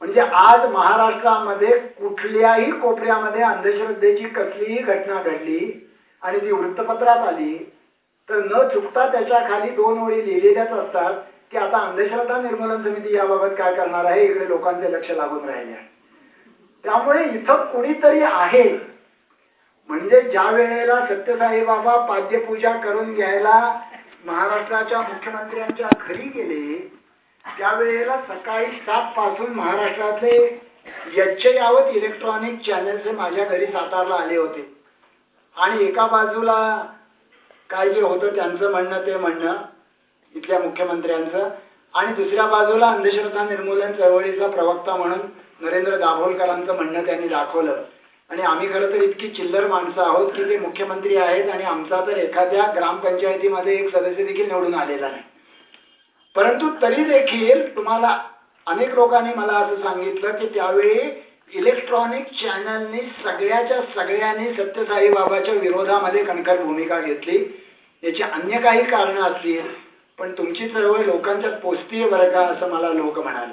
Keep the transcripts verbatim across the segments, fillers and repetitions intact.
म्हणजे आज महाराष्ट्रामध्ये कुठल्याही कोपऱ्यामध्ये अंधश्रद्धेची कसलीही घटना घडली आणि ती वृत्तपत्रात आली तर न चुकता त्याच्या खाली दोन ओळी लिहिलेल्याच असतात की आता अंधश्रद्धा निर्मूलन समिती याबाबत काय करणार आहे, इकडे लोकांचे लक्ष लागून राहिले आहे. त्यामुळे इथं कुणीतरी आहे. म्हणजे ज्या वेळेला सत्यसाई बाबा पाद्यपूजा करून घ्यायला महाराष्ट्राच्या मुख्यमंत्र्यांच्या घरी गेले त्यावेळेला सकाळी सात पासून महाराष्ट्रातले यच्चयावत इलेक्ट्रॉनिक चॅनल्स माझ्या घरी सातारला आले होते आणि एका बाजूला काय जे होतं त्यांचं म्हणणं ते म्हणणं इथल्या मुख्यमंत्र्यांचं आणि दुसऱ्या बाजूला अंधश्रद्धा निर्मूलन चळवळीचा प्रवक्ता म्हणून नरेंद्र दाभोलकरांचं म्हणणं त्यांनी दाखवलं. आणि आम्ही खरं तर इतकी चिल्लर माणसं आहोत की ते मुख्यमंत्री आहेत आणि आमचा तर एखाद्या ग्रामपंचायतीमध्ये एक सदस्य देखील निवडून आलेला नाही. परंतु तरी देखील तुम्हाला अनेक लोकांनी मला असं सांगितलं की त्यावेळी इलेक्ट्रॉनिक चॅनलनी सगळ्याच्या सगळ्यांनी सत्यसाई बाबाच्या विरोधामध्ये कणखर भूमिका घेतली. याची अन्य काही कारणं असतील पण तुमची चळवळ लोकांच्यात पोचतीये बरं का असं मला लोक म्हणाले.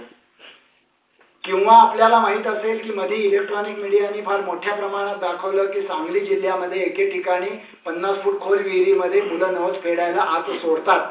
किंवा आपल्याला माहित असेल की मध्ये इलेक्ट्रॉनिक मीडियाने फार मोठ्या प्रमाणात दाखवलं की सांगली जिल्ह्यामध्ये एके ठिकाणी पन्नास फूट खोल विहिरीमध्ये मुलं नवस फेडायला आत सोडतात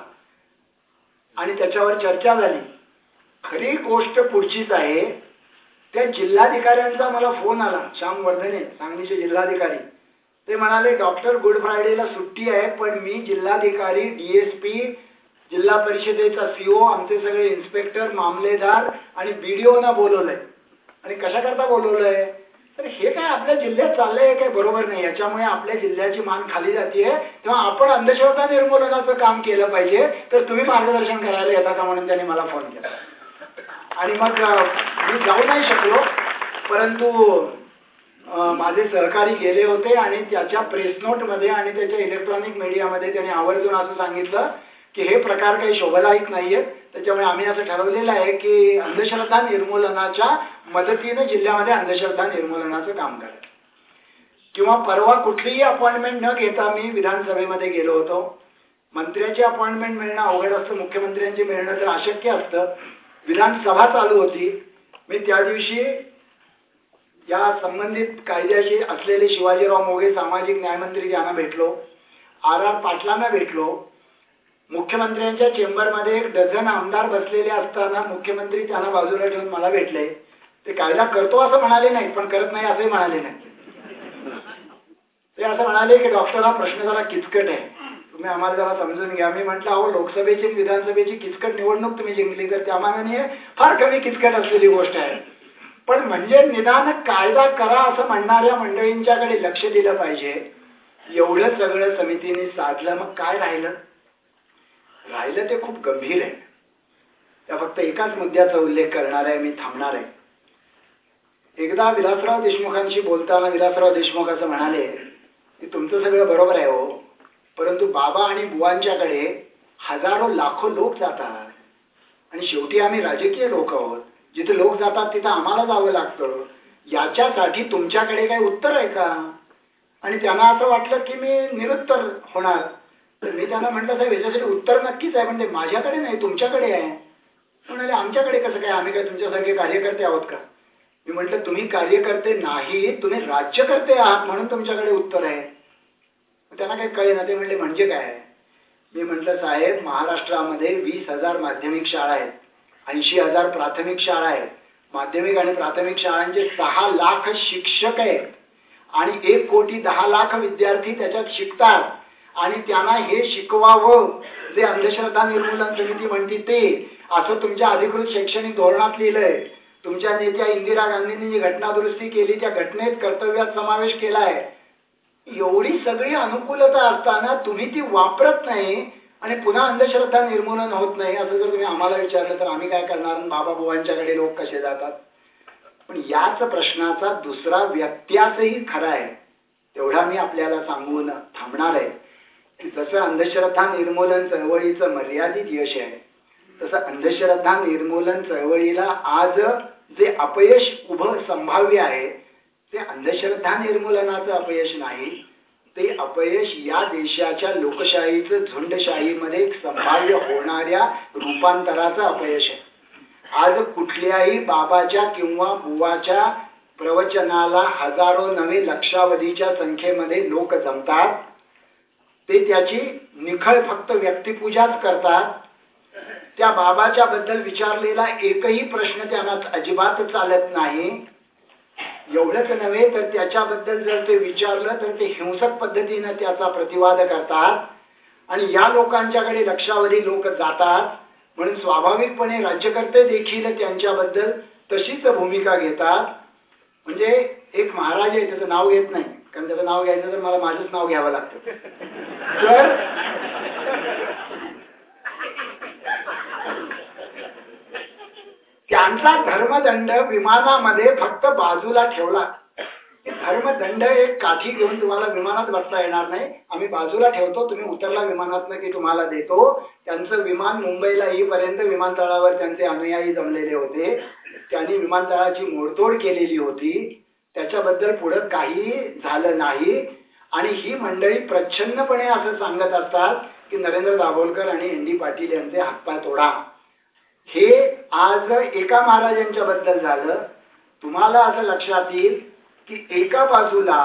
आणि त्याच्यावर चर्चा झाली. खरी गोष्ट पुढचीच आहे. त्या जिल्हाधिकाऱ्यांचा मला फोन आला, श्याम वर्धने सांगलीचे जिल्हाधिकारी. ते म्हणाले डॉक्टर गुड फ्रायडेला सुट्टी आहे पण मी जिल्हाधिकारी, डीएसपी, जिल्हा परिषदेचा सीओ, आमचे सगळे इन्स्पेक्टर, मामलेदार आणि बीडीओना बोलवलंय. आणि कशा करता बोलवलंय तर हे काय आपल्या जिल्ह्यात चाललंय काय बरोबर नाही, याच्यामुळे आपल्या जिल्ह्याची मान खाली जातीये, तेव्हा आपण अंधश्रद्धा निर्मूलनाचं काम केलं पाहिजे, तर तुम्ही मार्गदर्शन करायला येता का म्हणून त्यांनी मला फोन केला. आणि मग मी जाऊ नाही शकलो परंतु माझे सहकारी गेले होते आणि त्याच्या प्रेस नोटमध्ये आणि त्याच्या इलेक्ट्रॉनिक मीडियामध्ये त्यांनी आवर्जून असं सांगितलं की हे प्रकार काही शोभदायक नाहीयेत. त्याच्यामुळे आम्ही असं ठरवलेलं आहे की अंधश्रद्धा निर्मूलनाच्या मदतीने जिल्ह्यामध्ये अंधश्रद्धा निर्मूलनाचं काम करायचं. किंवा परवा कुठलीही अपॉइंटमेंट न घेता मी विधानसभेमध्ये गेलो होतो. मंत्र्याची अपॉइंटमेंट मिळणं अवघड असतं, मुख्यमंत्र्यांची मिळणं तर अशक्य असतं. विधानसभा चालू होती. मी त्या दिवशी या संबंधित कायद्याशी असलेले शिवाजीराव मोघे सामाजिक न्यायमंत्री यांना भेटलो, आर आर पाटलांना भेटलो. मुख्यमंत्र्यांच्या चेंबरमध्ये एक डझन आमदार बसलेले असताना मुख्यमंत्री त्यांना बाजूला ठेवून मला भेटले. ते कायदा करतो असं म्हणाले नाही पण करत नाही असंही म्हणाले नाही. ते असं म्हणाले की डॉक्टर हा प्रश्न जरा किचकट आहे, तुम्ही आम्हाला जरा समजून घ्या. मी म्हटलं अहो लोकसभेची विधानसभेची किचकट निवडणूक तुम्ही जिंकली तर त्या मानाने फार कमी किचकट असलेली गोष्ट आहे. पण म्हणजे निदान कायदा करा असं म्हणणाऱ्या मंडळींच्याकडे लक्ष दिलं पाहिजे. एवढं सगळं समितीने साधलं, मग काय राहिलं राहिलं ते खूप गंभीर आहे. त्या फक्त एकाच मुद्द्याचा उल्लेख करणार आहे, मी थांबणार आहे. एकदा विलासराव देशमुखांशी बोलताना विलासराव देशमुख असं म्हणाले की तुमचं सगळं बरोबर आहे हो, परंतु बाबा आणि बुवांच्याकडे हजारो लाखो लोक जातात आणि शेवटी आम्ही राजकीय लोक आहोत, जिथे लोक जातात तिथं आम्हाला जावं लागतं. याच्यासाठी तुमच्याकडे काही उत्तर आहे का? आणि त्यांना असं वाटलं की मी निरुत्तर होणार. तर मी त्यांना म्हटलं साहेब याच्यासाठी उत्तर नक्कीच आहे पण ते माझ्याकडे नाही तुमच्याकडे आहे. म्हणाले आमच्याकडे कसं काय, आम्ही काय तुमच्यासारखे कार्यकर्ते आहोत का? मी म्हटलं तुम्ही कार्यकर्ते नाही, तुम्ही राज्यकर्ते आहात म्हणून तुमच्याकडे उत्तर आहे. त्यांना काही कळेना. ते म्हणले म्हणजे काय? मी म्हटलं साहेब महाराष्ट्रामध्ये वीस हजार माध्यमिक शाळा आहेत, ऐंशी हजार प्राथमिक शाळा आहेत. माध्यमिक आणि प्राथमिक शाळांचे सहा लाख शिक्षक आहेत आणि एक कोटी दहा लाख विद्यार्थी त्याच्यात शिकतात आणि त्यांना हे शिकवावं जे अंधश्रद्धा निर्मूलन समिती म्हणते ते. असं तुमच्या अधिकृत शैक्षणिक धोरणात लिहिलंय. तुमच्या नेत्या इंदिरा गांधींनी जी घटना दुरुस्ती केली त्या घटनेत कर्तव्यात समावेश केलाय. एवढी सगळी अनुकूलता असताना तुम्ही ती वापरत नाही आणि पुन्हा अंधश्रद्धा निर्मूलन होत नाही असं जर तुम्ही आम्हाला विचारलं तर आम्ही काय करणार? बाबा बुवांच्याकडे लोक कसे जातात? पण याच प्रश्नाचा दुसरा व्यत्यासही खरा आहे. तेवढा मी आपल्याला सांगून थांबणार आहे की जसं अंधश्रद्धा निर्मूलन चळवळीचं मर्यादित यश आहे तसं अंधश्रद्धा निर्मूलन चळवळीला आज जे अपयश उभं संभाव्य आहे ते अंधश्रद्धा निर्मूलनाचं अपयश नाही, ते अपयश या देशाच्या लोकशाहीचं झुंडशाहीमध्ये संभाव्य होणाऱ्या रूपांतराचं अपयश आहे. आज कुठल्याही बाबाच्या किंवा बुवाच्या प्रवचनाला हजारो नवे लक्षावधीच्या संख्येमध्ये लोक जमतात. ते त्याची निखळ फक्त व्यक्तिपूजाच करतात. त्या बाबाच्या बद्दल विचारलेला एकही प्रश्न त्यांना अजिबात चालत नाही. एवढंच नव्हे तर त्याच्याबद्दल जर ते विचारलं तर ते हिंसक पद्धतीने त्याचा प्रतिवाद करतात. आणि या लोकांच्याकडे लक्षावधी लोक जातात म्हणून स्वाभाविकपणे राज्यकर्ते देखील त्यांच्याबद्दल तशीच भूमिका घेतात. म्हणजे एक महाराज आहे, त्याचं नाव घेत नाही कारण त्याचं नाव घ्यायचं तर मला माझंच नाव घ्यावं लागतं. तर त्यांचा धर्मदंड विमानामध्ये फक्त बाजूला ठेवला. धर्मदंड एक काठी घेऊन तुम्हाला विमानात बसता येणार नाही, आम्ही बाजूला ठेवतो, तुम्ही उतरला विमानातनं की तुम्हाला देतो. त्यांचं विमान मुंबईला येईपर्यंत विमानतळावर त्यांचे अनुयायी जमलेले होते. त्यांनी विमानतळाची मोडतोड केलेली होती. त्याच्याबद्दल पुढे काही झालं नाही. आणि ही मंडळी प्रच्छन्नपणे असं सांगत असतात की नरेंद्र दाभोलकर आणि एन डी पाटील यांचे हातपाय तोडा. हे आज एका महाराजांच्या बद्दल झालं. तुम्हाला असं लक्षात येईल की एका बाजूला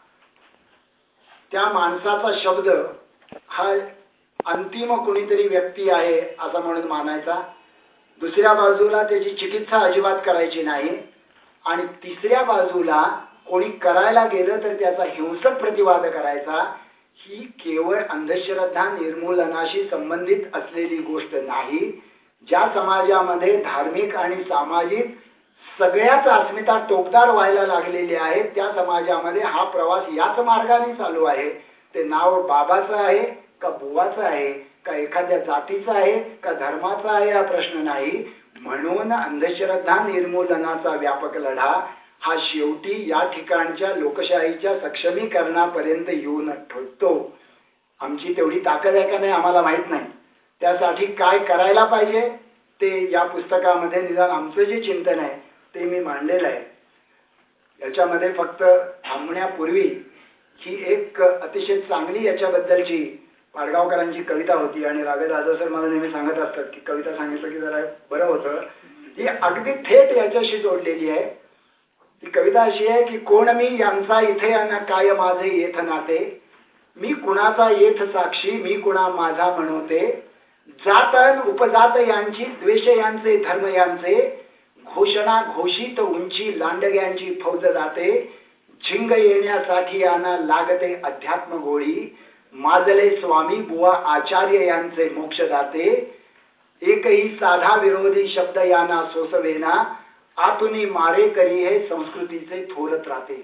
त्या माणसाचा शब्द हा अंतिम कोणीतरी व्यक्ती आहे असं म्हणून मानायचा, दुसऱ्या बाजूला त्याची चिकित्सा अजिबात करायची नाही, आणि तिसऱ्या बाजूला कोणी करायला गेलं तर त्याचा हिंसक प्रतिवाद करायचा. ही केवळ अंधश्रद्धा निर्मूलनाशी संबंधित असलेली गोष्ट नाही. ज्या समाजामध्ये धार्मिक आणि सामाजिक सगळ्याच अस्मिता टोकदार व्हायला लागलेली आहे त्या समाजामध्ये हा प्रवास याच मार्गाने चालू आहे. ते नाव बाबाचं आहे का बुवाचं आहे का एखाद्या जातीचं आहे का धर्माचं आहे हा प्रश्न नाही. म्हणून अंधश्रद्धा निर्मूलनाचा व्यापक लढा हा शेवटी या ठिकाणच्या लोकशाहीच्या सक्षमीकरणापर्यंत येऊन ठेवतो. आमची तेवढी ताकद आहे का नाही आम्हाला माहित नाही. त्यासाठी काय करायला पाहिजे ते या पुस्तकामध्ये निदान आमचं जे चिंतन आहे ते मी मांडलेलं आहे. याच्यामध्ये फक्त थांबण्यापूर्वी ही एक अतिशय चांगली याच्याबद्दलची पाडगावकरांची कविता होती. आणि रावे राजा सर मला नेहमी सांगत असतात की कविता सांगितलं की जरा बरं होतं. ती अगदी थेट याच्याशी जोडलेली आहे. ती कविता अशी आहे की कोण मी यांचा इथे अन काय माझे येथ नाते, मी कुणाचा येथ साक्षी मी कुणा माझा म्हणवते, जातन उपजात यांची द्वेष यांचे धर्म यांचे, घोषणा घोषित उंची लांडग्यांची फौज जाते, झिंग येण्यासाठी यांना लागते अध्यात्म गोळी, माजले स्वामी बुवा आचार्य यांचे मोक्ष जाते, एकही साधा विरोधी शब्द यांना सोसवेना, आतुनी मारे करी हे संस्कृतीचे थोरत राहते.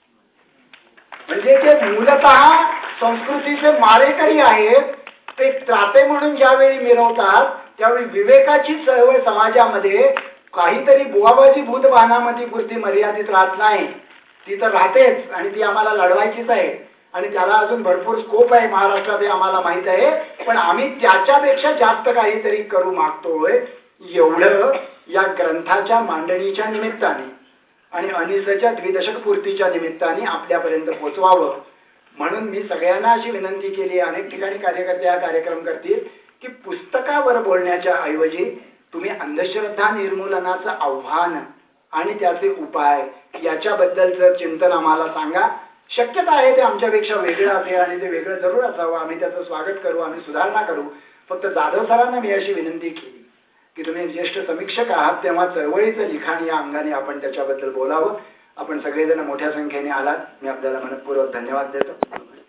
म्हणजे ते मूलतः संस्कृतीचे मारेकरी आहेत. ते त्राते म्हणून ज्यावेळी मिरवतात त्यावेळी विवेकाची चळवळ समाजामध्ये काहीतरी बुवाबाजी भूतभानामती पुरती मर्यादित राहत नाही, ती तर राहतेच आणि ती आम्हाला लढवायचीच आहे. आणि त्याला अजून भरपूर स्कोप आहे महाराष्ट्रात हे आम्हाला माहित आहे. पण आम्ही त्याच्यापेक्षा जास्त काहीतरी करू मागतोय. एवढं या ग्रंथाच्या मांडणीच्या निमित्ताने आणि अनिसच्या द्विदशक पूर्तीच्या निमित्ताने आपल्यापर्यंत पोहोचवावं म्हणून मी सगळ्यांना अशी विनंती केली. अनेक ठिकाणी कार्यकर्ते हा कार्यक्रम करतील की पुस्तकावर बोलण्याच्या ऐवजी तुम्ही अंधश्रद्धा निर्मूलनाचं आव्हान आणि त्याचे उपाय याच्याबद्दलचं चिंतन आम्हाला सांगा. शक्यता आहे ते आमच्यापेक्षा वेगळं असेल आणि ते वेगळं जरूर असावं. आम्ही त्याचं स्वागत करू, आम्ही सुधारणा करू. फक्त जाधव सरांना मी अशी विनंती केली की तुम्ही ज्येष्ठ समीक्षक आहात तेव्हा चळवळीचं लिखाण या अंगाने आपण त्याच्याबद्दल बोलावं. आपण सगळेजण मोठ्या संख्येने आलात, मी आपल्याला मनपूर्वक धन्यवाद देतो.